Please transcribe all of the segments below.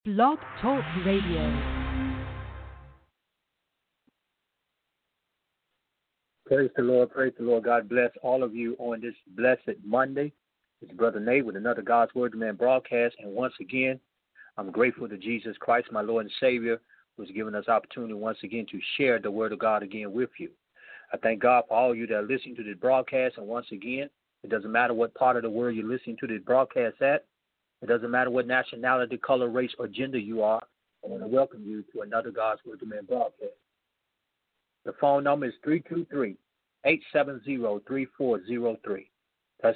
Blog Talk Radio. Praise the Lord, praise the Lord. God bless all of you on this blessed Monday. It's Brother Nate with another God's Word to Man broadcast. And once again, I'm grateful to Jesus Christ, my Lord and Savior, who's given us opportunity once again to share the Word of God again with you. I thank God for all of you that are listening to this broadcast. And once again, it doesn't matter what part of the world you're listening to this broadcast at. It doesn't matter what nationality, color, race, or gender you are. I want to welcome you to another God's Word to Man broadcast. The phone number is 323-870-3403. That's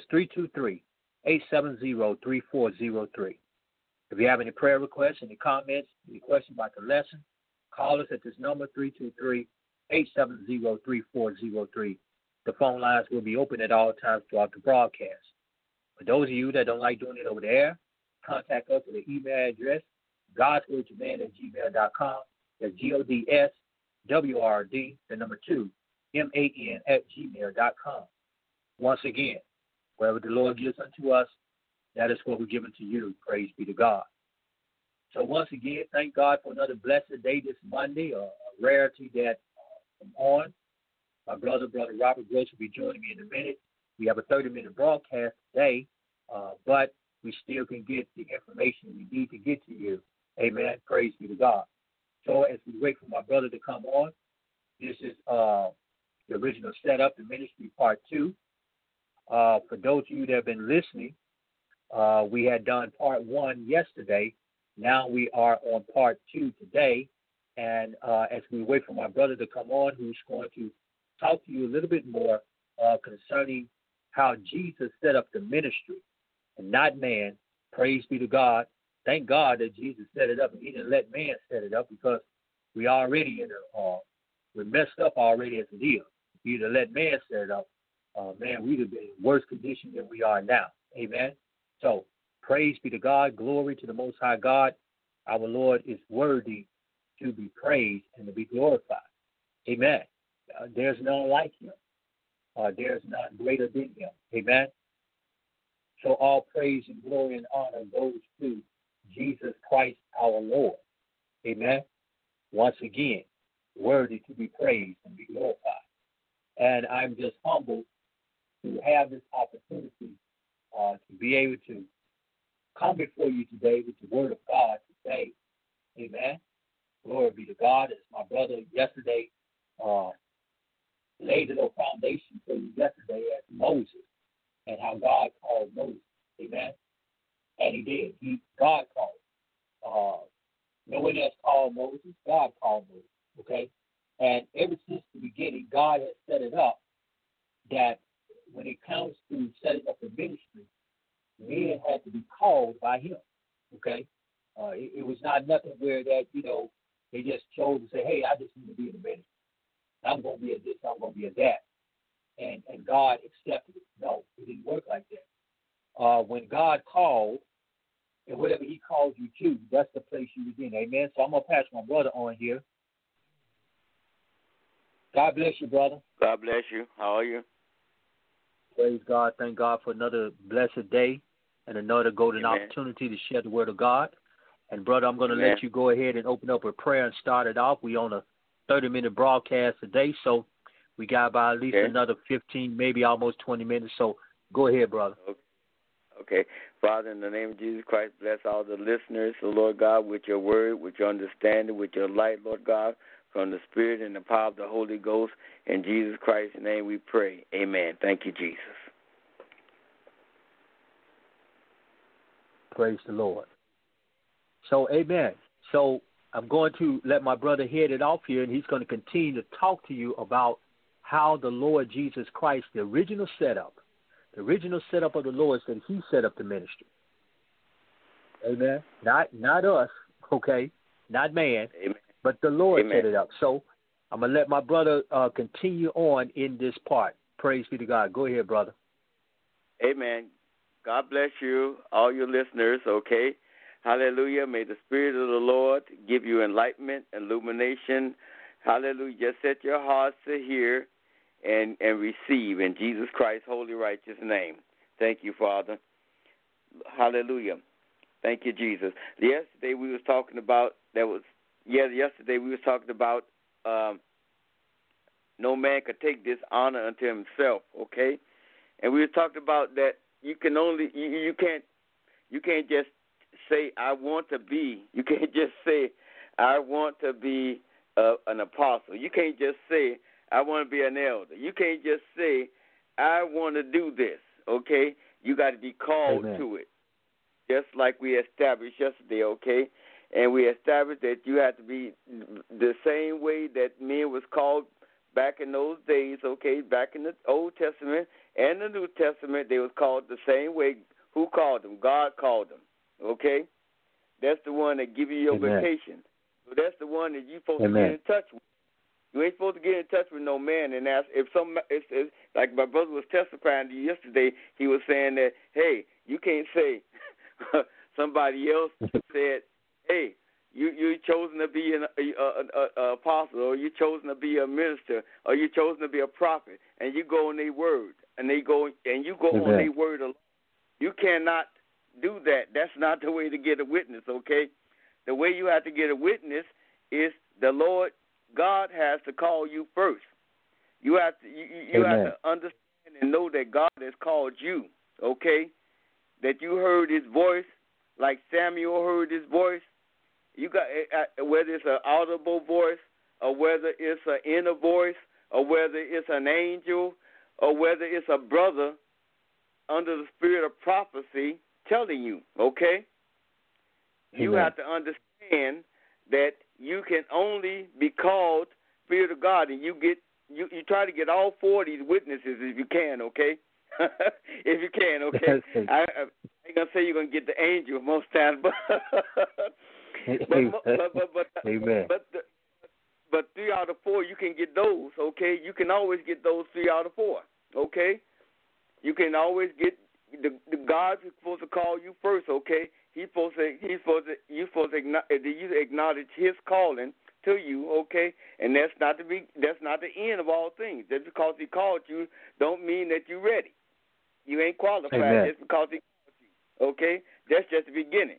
323-870-3403. If you have any prayer requests, any comments, any questions about the lesson, call us at this number, 323-870-3403. The phone lines will be open at all times throughout the broadcast. For those of you that don't like doing it over the air, contact us at the email address, godswordtoman@gmail.com. That's GODSWRD, the number 2, MAN@gmail.com. Once again, wherever the Lord gives unto us, that is what we're giving to you. Praise be to God. So once again, thank God for another blessed day this Monday, a rarity that I'm on. My brother Robert Gross will be joining me in a minute. We have a 30-minute broadcast today, but we still can get the information we need to get to you. Amen. Praise be to God. So as we wait for my brother to come on, this is the original setup, the ministry part 2. For those of you that have been listening, we had done part 1 yesterday. Now we are on part 2 today. And as we wait for my brother to come on, who's going to talk to you a little bit more concerning how Jesus set up the ministry and not man. Praise be to God. Thank God that Jesus set it up and he didn't let man set it up, because we already we're messed up already as it is. If you'd have let man set it up, man, we'd have been in worse condition than we are now. Amen. So praise be to God. Glory to the Most High God. Our Lord is worthy to be praised and to be glorified. Amen. There's none like him. There's none greater than him. Amen. So all praise and glory and honor goes to Jesus Christ our Lord. Amen. Once again, worthy to be praised and be glorified. And I'm just humbled to have this opportunity to be able to come before you today with the word of God today. Amen. Glory be to God. As my brother yesterday laid a little foundation for you yesterday as Moses and how God called Moses. Amen. And he did. God called. No one else called Moses. God called Moses. Okay? And ever since the beginning, God has set it up that when it comes to setting up the ministry, men had to be called by him. Okay? It was not nothing where that, they just chose to say, hey, I just need to be in the ministry. I'm going to be a this, I'm going to be a that. And God accepted it. No, it didn't work like that. When God called, and whatever he calls you to, that's the place you begin. Amen. So I'm going to pass my brother on here. God bless you, brother. God bless you. How are you? Praise God. Thank God for another blessed day and another golden Amen. opportunity to share the word of God. And, brother, I'm going to Amen. let you go ahead and open up a prayer and start it off. We on a 30-minute broadcast today, so we got about at least another 15, maybe almost 20 minutes. So go ahead, brother. Okay. Father, in the name of Jesus Christ, bless all the listeners, so Lord God, with your word, with your understanding, with your light, Lord God, from the Spirit and the power of the Holy Ghost. In Jesus Christ's name we pray. Amen. Thank you, Jesus. Praise the Lord. So, amen. So I'm going to let my brother head it off here, and he's going to continue to talk to you about how the Lord Jesus Christ, the original setup of the Lord, said he set up the ministry. Amen. Not us, okay? Not man, Amen. but the Lord Amen. set it up. So I'm going to let my brother continue on in this part. Praise be to God. Go ahead, brother. Amen. God bless you, all your listeners, okay? Hallelujah. May the Spirit of the Lord give you enlightenment, illumination. Hallelujah. Just set your hearts to hear and receive in Jesus Christ's holy, righteous name. Thank you, Father. Hallelujah. Thank you, Jesus. Yesterday we was talking about no man could take this honor unto himself, okay? And we were talking about that you can't just say I want to be. You can't just say I want to be an apostle. You can't just say I want to be an elder. You can't just say I want to do this, okay? You got to be called to it, just like we established yesterday, okay? And we established that you have to be the same way that men was called back in those days, okay? Back in the Old Testament and the New Testament, they was called the same way. Who called them? God called them, okay? That's the one that give you your vacation. So that's the one that you're supposed to get in touch with. You ain't supposed to get in touch with no man and ask if like my brother was testifying to you yesterday. He was saying that, hey, you can't say somebody else said, hey, you chosen to be an apostle, or you chosen to be a minister, or you chosen to be a prophet, and you go on their word, and you go on their word alone. You cannot do that. That's not the way to get a witness, okay? The way you have to get a witness is the Lord God has to call you first. You have to understand and know that God has called you, okay? That you heard his voice like Samuel heard his voice. You got whether it's an audible voice or whether it's an inner voice or whether it's an angel or whether it's a brother under the spirit of prophecy telling you, okay? You have to understand that you can only be called Spirit of God, and you try to get all four of these witnesses if you can, okay? If you can, okay? I ain't gonna say you're gonna get the angel most times, but 3 out of 4 you can get those, okay? You can always get those 3 out of 4, okay? You can always get the God's supposed to call you first, okay? You acknowledge his calling to you, okay? And that's not the end of all things. Just because he called you don't mean that you're ready. You ain't qualified just because he called you, okay? That's just the beginning.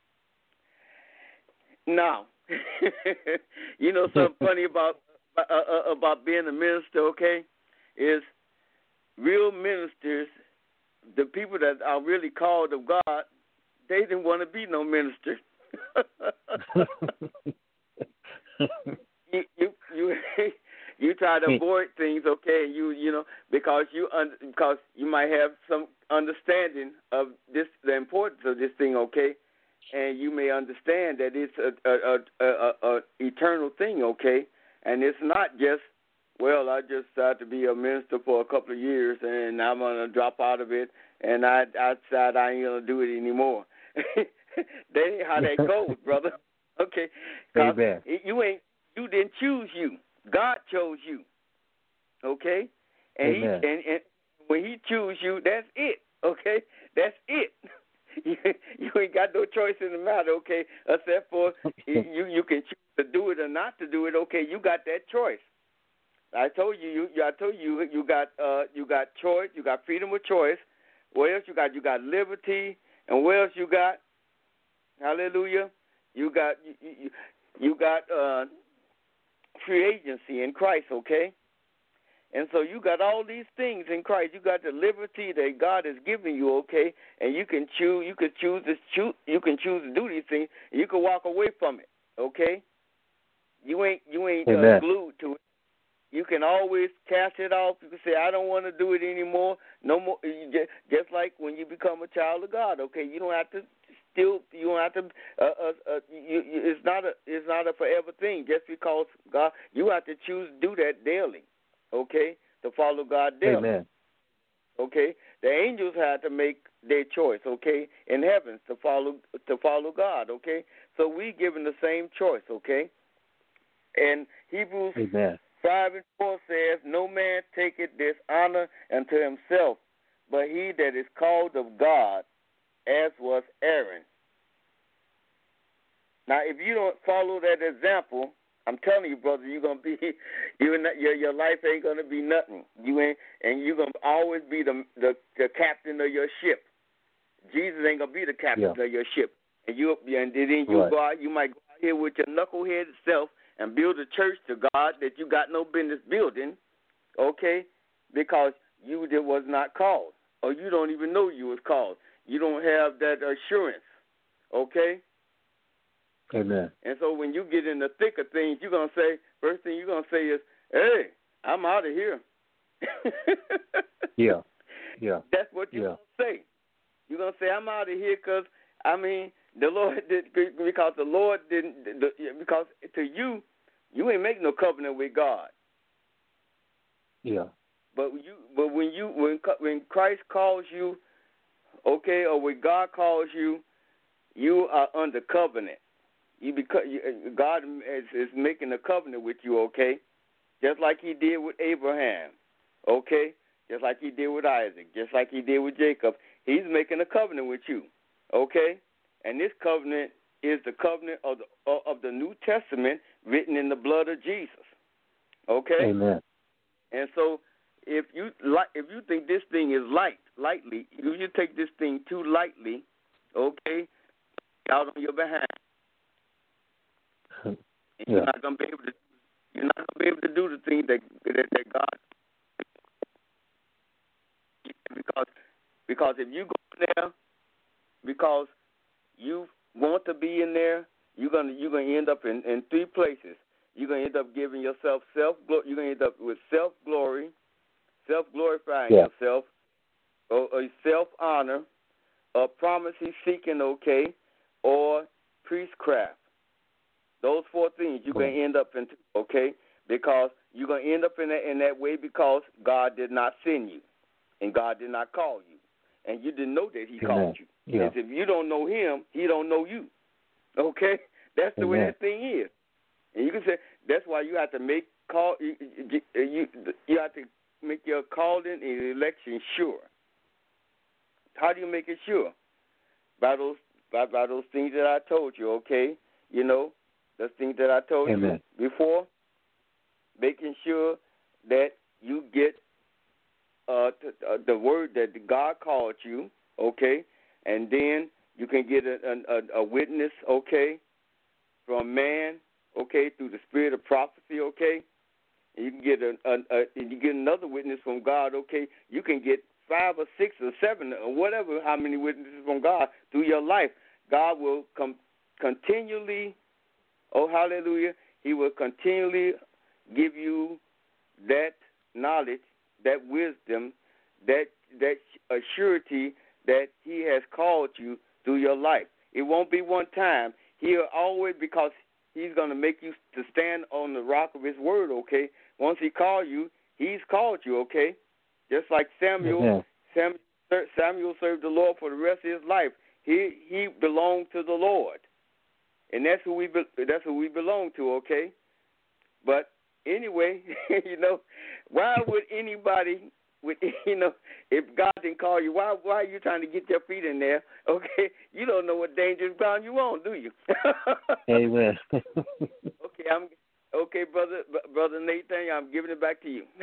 Now, you know something funny about being a minister, okay, is real ministers, the people that are really called of God, they didn't want to be no minister. You try to avoid things, okay? You know because you might have some understanding of this, the importance of this thing, okay? And you may understand that it's a eternal thing, okay? And it's not just, well, I just decided to be a minister for a couple of years and I'm gonna drop out of it, and I decided I ain't gonna do it anymore. That ain't how that goes, brother. Okay, you didn't choose you. God chose you. Okay, and and when He chose you, that's it. Okay, that's it. You ain't got no choice in the matter. Okay, except for you can choose to do it or not to do it. Okay, you got that choice. I told you you got choice. You got freedom of choice. What else you got? You got liberty, and what else you got? Hallelujah. You got free agency in Christ, okay? And so you got all these things in Christ. You got the liberty that God has given you, okay? And you can choose. You can choose to do these things. And you can walk away from it, okay? You ain't glued to it. You can always cast it off. You can say, I don't want to do it anymore. No more. Just like when you become a child of God, okay? You don't have to. You don't have to. It's not a forever thing. Just because God, you have to choose to do that daily, okay? To follow God daily. Amen. Okay. The angels had to make their choice, okay, in heavens to follow God, okay. So we given the same choice, okay. And Hebrews 5:4 says, "No man taketh this honor unto himself, but he that is called of God, as was Aaron." Now, if you don't follow that example, I'm telling you, brother, you're gonna be your life ain't gonna be nothing. You're gonna always be the captain of your ship. Jesus ain't gonna be the captain of your ship. and then you go out. You might go out here with your knuckleheaded self and build a church to God that you got no business building, okay? Because you was not called, or you don't even know you was called. You don't have that assurance, okay? Amen. And so when you get in the thick of things, you're gonna say, first thing you're gonna say is, "Hey, I'm out of here." Yeah. That's what you're gonna say. You're gonna say, "I'm out of here," because the Lord did, because the Lord didn't, because to you ain't make no covenant with God. Yeah. But when Christ calls you, okay, or when God calls you, you are under covenant. God is making a covenant with you, okay? Just like He did with Abraham, okay? Just like He did with Isaac, just like He did with Jacob. He's making a covenant with you, okay? And this covenant is the covenant of the New Testament written in the blood of Jesus, okay? Amen. And so if you think this thing is lightly, if you take this thing too lightly, okay, out on your behind. Yeah. You're not gonna be able to do the thing that God, because if you go in there because you want to be in there, you're gonna end up in three places. You're gonna end up giving yourself you're gonna end up with self-glory, self-glorifying yourself, or self-honor, or promise-seeking, okay, or priestcraft. Those four things you're going to end up in, okay, because you're going to end up in that way because God did not send you and God did not call you. And you didn't know that He called you. Yeah. Because if you don't know Him, He don't know you. Okay? That's the way that thing is. And you can say that's why you have to make you have to make your calling and election sure. How do you make it sure? By those things that I told you, okay? You know, the things that I told you before, making sure that you get the word that God called you, okay? And then you can get a witness, okay, from man, okay, through the spirit of prophecy, okay? And you can get another witness from God, okay? You can get 5 or 6 or 7 or whatever, how many witnesses from God through your life. God will continually, oh hallelujah, He will continually give you that knowledge, that wisdom, that assurity that He has called you through your life. It won't be one time. He'll always, because He's going to make you to stand on the rock of His word, okay? Once He called you, He's called you, okay? Just like Samuel, Samuel served the Lord for the rest of his life. He belonged to the Lord, and that's who we belong to, okay? But anyway, you know, why would anybody, if God didn't call you, why are you trying to get your feet in there? Okay, you don't know what dangerous ground you on, do you? Amen. Okay, brother Nathan, I'm giving it back to you.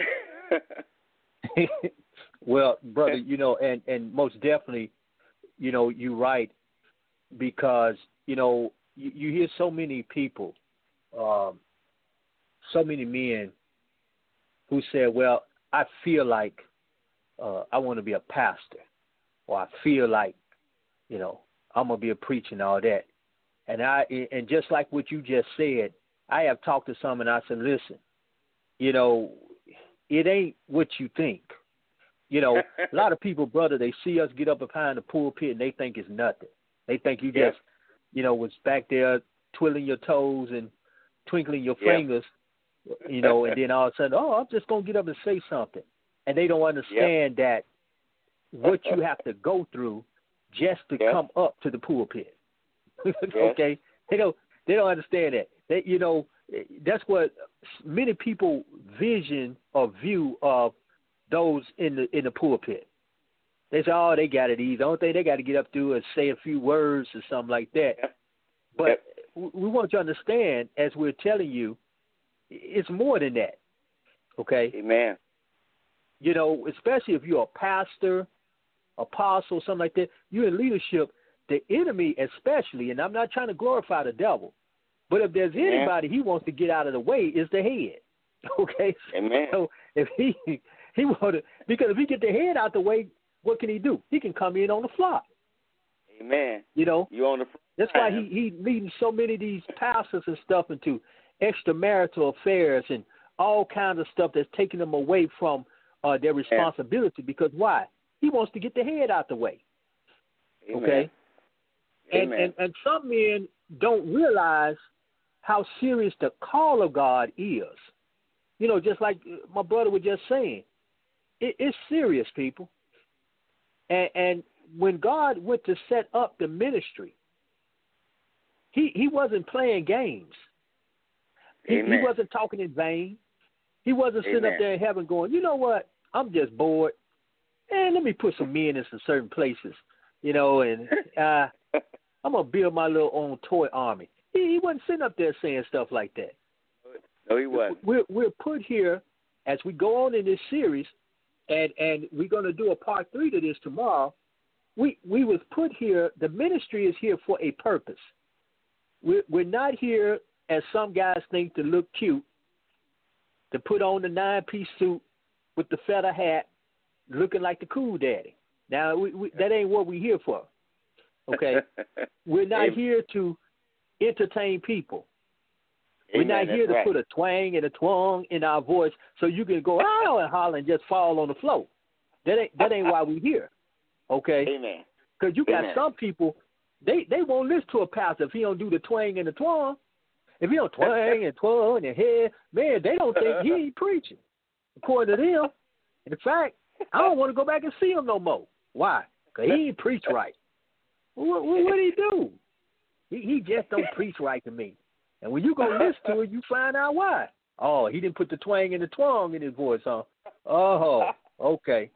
Well, brother, and most definitely, you're right, because, you hear so many people, so many men who say, well, I feel like I want to be a pastor, or I feel like, I'm going to be a preacher and all that. And just like what you just said, I have talked to some and I said, listen, it ain't what you think. A lot of people, brother, they see us get up behind the pulpit and they think it's nothing. They think you just, was back there twiddling your toes and twinkling your fingers, and then all of a sudden, I'm just going to get up and say something. And they don't understand that what you have to go through just to come up to the pulpit. Okay? They don't understand that. That's what many people vision or view of those in the pulpit. They say, they got it easy. The only thing they got to get up to is say a few words or something like that. But we want you to understand, as we're telling you, it's more than that. Okay? Amen. Especially if you're a pastor, apostle, something like that, you're in leadership, the enemy especially, and I'm not trying to glorify the devil, but if there's anybody he wants to get out of the way, is the head. Okay? Amen. So if he wanted, because if he get the head out the way, what can he do? He can come in on the fly. Amen. You know? You on the front That's why he leading so many of these pastors and stuff into extramarital affairs and all kinds of stuff that's taking them away from their responsibility. Because why? He wants to get the head out the way. Amen. Okay? Amen. And some men don't realize how serious the call of God is. You know, just like my brother was just saying, it's serious, people. And when God went to set up the ministry, he wasn't playing games. He wasn't talking in vain. He wasn't sitting up there in heaven going, you know what, I'm just bored. And let me put some men in some certain places, you know, and I'm going to build my little own toy army. He wasn't sitting up there saying stuff like that. No, he wasn't. We're put here as we go on in this series, and we're going to do a part 3 to this tomorrow. We was put here, the ministry is here for a purpose. We're not here, as some guys think, to look cute, to put on the 9-piece suit with the feather hat, looking like the cool daddy. Now, that ain't what we're here for, okay? We're not here to entertain people. We're not here to put a twang and a twang in our voice so you can go, oh, and holler and just fall on the floor. That ain't why we're here, okay? Amen. Because you got some people, they won't listen to a pastor if he don't do the twang and the twang. If he don't twang and twang and head, man, they don't think he ain't preaching, according to them. In fact, I don't want to go back and see him no more. Why? Because he ain't preach right. What did he do? He just don't preach right to me. And when you go listen to it, you find out why. Oh, he didn't put the twang and the twang in his voice, huh? Oh, okay.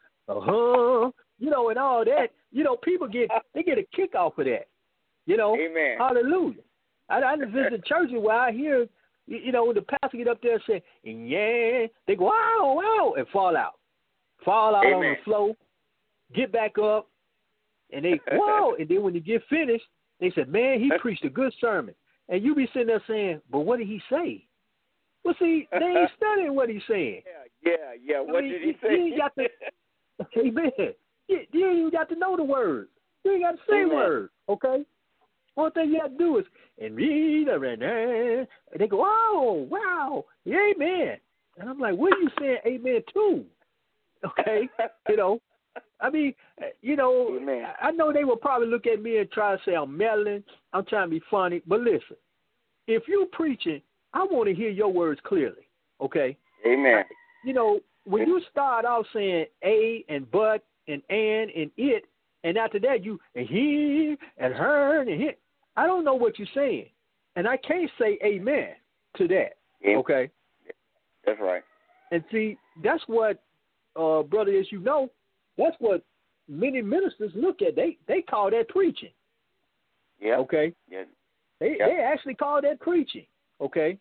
Uh-huh. You know, and all that. You know, people get a kick off of that. You know? Amen. Hallelujah. I just visit churches where I hear, you know, when the pastor get up there and say, yeah, they go, wow, wow, and fall out. Fall out on the floor, get back up, and they, wow. And then when they get finished, they said, man, he preached a good sermon. And you be sitting there saying, but what did he say? Well, see, they ain't studying what he's saying. Yeah. What did he say? You ain't got to, amen. You ain't even got to know the words. You ain't got to say words, okay? One thing you have to do is, and read, and they go, oh, wow, amen. And I'm like, what are you saying amen to? Okay, you know, I mean, you know, I know they will probably look at me and try to say I'm meddling, I'm trying to be funny, but listen, if you're preaching, I want to hear your words clearly, okay? Amen. You know, when you start off saying a and but and it, and after that you and he and her and he, I don't know what you're saying, and I can't say amen to that, okay? That's right. And see, that's what, brother, as you know, that's what many ministers look at. They call that preaching. Yeah. Okay. Yeah. They actually call that preaching. Okay.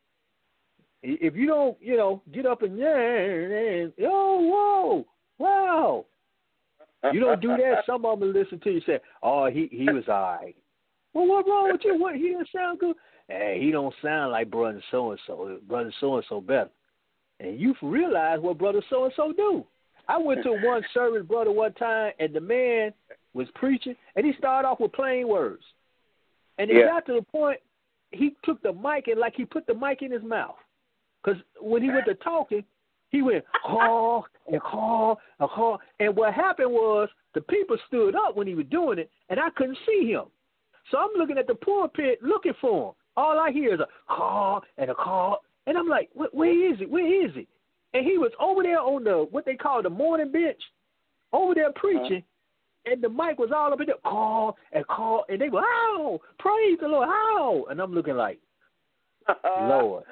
If you don't, you know, get up and oh, whoa, wow. You don't do that. Some of them listen to you and say, oh, he was all right. Well, what wrong with you? What, he didn't sound good? Hey, he don't sound like brother so-and-so. Brother so-and-so better. And you realize what brother so-and-so do. I went to one service, brother, one time, and the man was preaching, and he started off with plain words. And it got to the point, he took the mic and like he put the mic in his mouth. Because when he went to talking, he went, call, and call, and call. And what happened was the people stood up when he was doing it, and I couldn't see him. So I'm looking at the pulpit looking for him. All I hear is a call and a call. And I'm like, where is it? Where is it? And he was over there on the, what they call the morning bench, over there preaching, and the mic was all up in there, call, and they were, ow, praise the Lord, ow. And I'm looking like, Lord.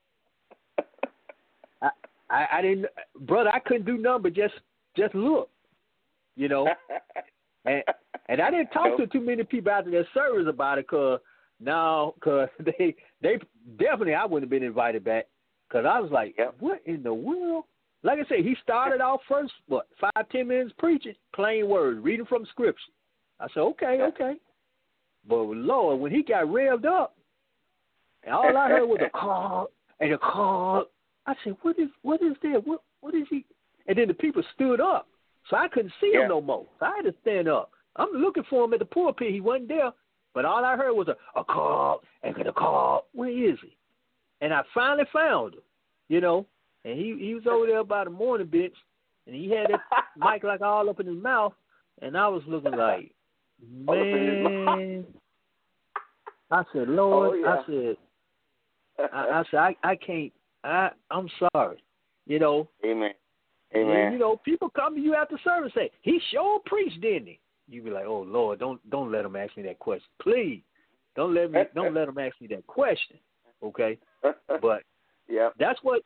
I didn't, brother, I couldn't do nothing but just look, you know. And I didn't talk to too many people after that service about it, because they definitely, I wouldn't have been invited back. Because I was like, what in the world? Like I said, he started off first, 5-10 minutes preaching, plain words, reading from Scripture. I said, okay. But Lord, when he got revved up, and all I heard was a call and a call, I said, what is that? What is he? And then the people stood up, so I couldn't see him no more. So I had to stand up. I'm looking for him at the pulpit. He wasn't there, but all I heard was a call and a call. Where is he? And I finally found him, and he was over there by the morning bench, and he had that mic like all up in his mouth, and I was looking like, man. I said, Lord, I said, I can't. I'm sorry, Amen. And, people come to you after service and say, he sure preached, didn't he? You be like, oh Lord, don't let him ask me that question, please. Don't let him ask me that question, okay? But that's what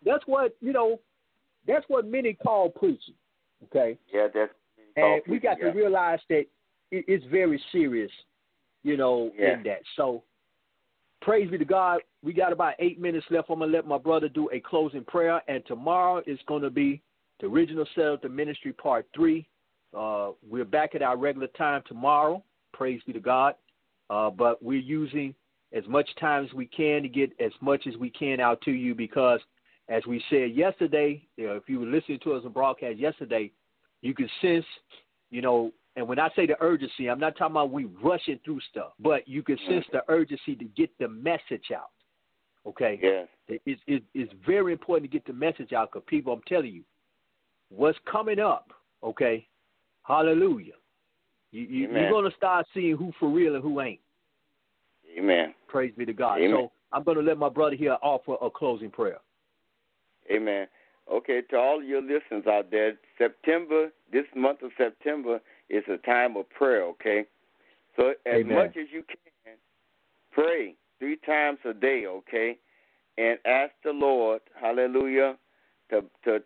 many call preaching, okay? Yeah, that's and we got to realize that it's very serious, in that. So. Praise be to God. We got about 8 minutes left. I'm going to let my brother do a closing prayer. And tomorrow is going to be the original set of the ministry part 3. We're back at our regular time tomorrow. Praise be to God. But we're using as much time as we can to get as much as we can out to you because, as we said yesterday, if you were listening to us on broadcast yesterday, you could sense, and when I say the urgency, I'm not talking about we rushing through stuff, but you can sense the urgency to get the message out, okay? Yeah. It's very important to get the message out because people, I'm telling you, what's coming up, okay, hallelujah. You're going to start seeing who for real and who ain't. Amen. Praise be to God. Amen. So I'm going to let my brother here offer a closing prayer. Amen. Okay, to all your listeners out there, this month of September is a time of prayer, okay? So as much as you can, pray 3 times a day, okay? And ask the Lord, hallelujah, to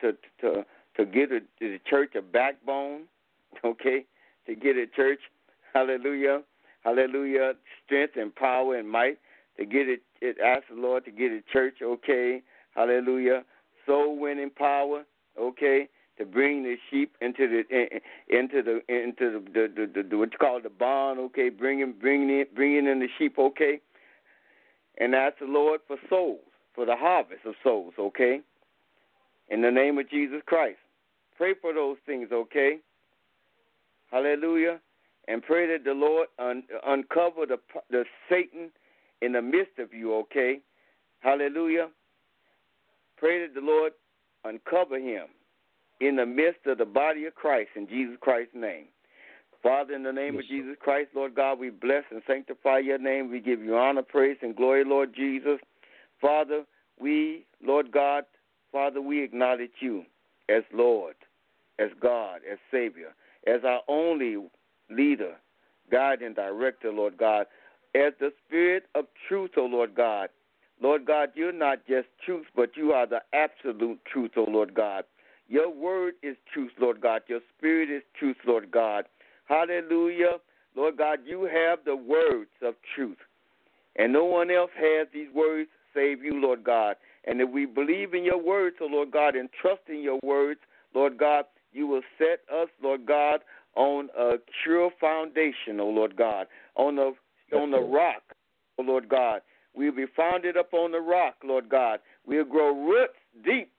give the church a backbone, okay? To give the church, hallelujah, strength and power and might. To get it ask the Lord to get the church, okay, hallelujah, soul winning power, okay, to bring the sheep into the what you call the barn, okay, bringing in the sheep, okay, and ask the Lord for souls, for the harvest of souls, okay, in the name of Jesus Christ. Pray for those things, okay, hallelujah, and pray that the Lord uncover the Satan in the midst of you, okay, hallelujah. Pray that the Lord uncover him in the midst of the body of Christ in Jesus Christ's name. Father, in the name of Jesus Christ, Lord God, we bless and sanctify your name. We give you honor, praise, and glory, Lord Jesus. Father, Lord God, Father, we acknowledge you as Lord, as God, as Savior, as our only leader, guide, and director, Lord God, as the Spirit of truth, O Lord God. Lord God, you're not just truth, but you are the absolute truth, O Lord God. Your word is truth, Lord God. Your spirit is truth, Lord God. Hallelujah. Lord God, you have the words of truth. And no one else has these words save you, Lord God. And if we believe in your words, O Lord God, and trust in your words, Lord God, you will set us, Lord God, on a sure foundation, O Lord God, on the rock, O Lord God. We'll be founded up on the rock, Lord God. We'll grow roots deep.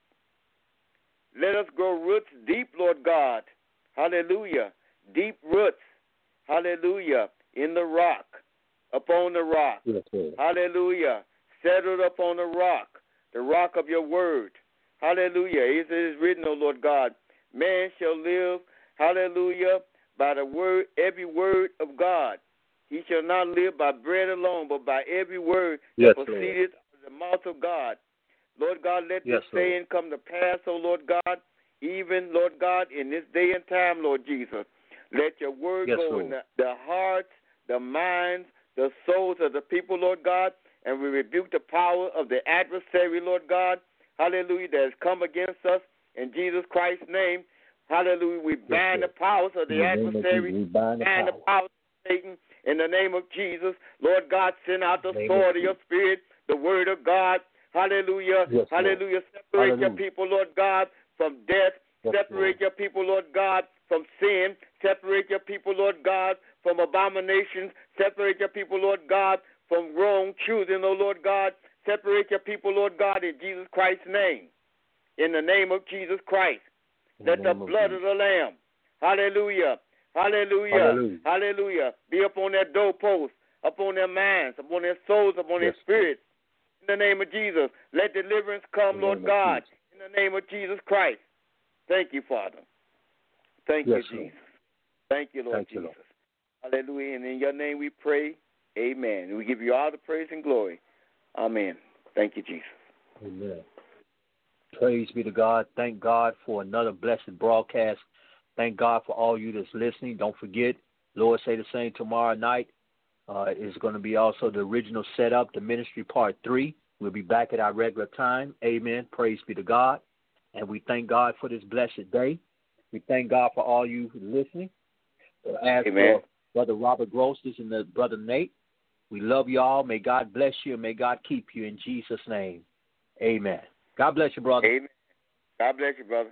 Let us grow roots deep, Lord God. Hallelujah. Deep roots. Hallelujah. In the rock. Upon the rock. Yes, hallelujah. Settled upon the rock of your word. Hallelujah. It is written, O Lord God, man shall live, hallelujah, by the word, every word of God. He shall not live by bread alone, but by every word that proceedeth out of the mouth of God. Lord God, let this saying come to pass, O Lord God, even, Lord God, in this day and time, Lord Jesus. Let your word go in the hearts, the minds, the souls of the people, Lord God, and we rebuke the power of the adversary, Lord God, hallelujah, that has come against us in Jesus Christ's name. Hallelujah, we bind the powers of the adversary, we bind the powers of Satan. In the name of Jesus, Lord God, send out the sword of your spirit, the word of God. Hallelujah. Hallelujah. Separate your people, Lord God, from death. Separate your people, Lord God, from sin. Separate your people, Lord God, from abominations. Separate your people, Lord God, from wrong choosing, oh Lord God. Separate your people, Lord God, in Jesus Christ's name. In the name of Jesus Christ. Let the blood of the Lamb, hallelujah, hallelujah, hallelujah, be upon their doorposts, upon their minds, upon their souls, upon their spirits. In the name of Jesus, let deliverance come, Lord God, in the name of Jesus Christ. Thank you, Father. Thank you, Jesus. Thank you, Lord Jesus. Hallelujah. And in your name we pray, amen. And we give you all the praise and glory. Amen. Thank you, Jesus. Amen. Praise be to God. Thank God for another blessed broadcast. Thank God for all you that's listening. Don't forget, Lord Say the Same tomorrow night is going to be also the original setup, the ministry part 3. We'll be back at our regular time. Amen. Praise be to God. And we thank God for this blessed day. We thank God for all you listening. As for Brother Robert Grosses and the Brother Nate, we love you all. May God bless you and may God keep you in Jesus' name. Amen. God bless you, brother. Amen. God bless you, brother.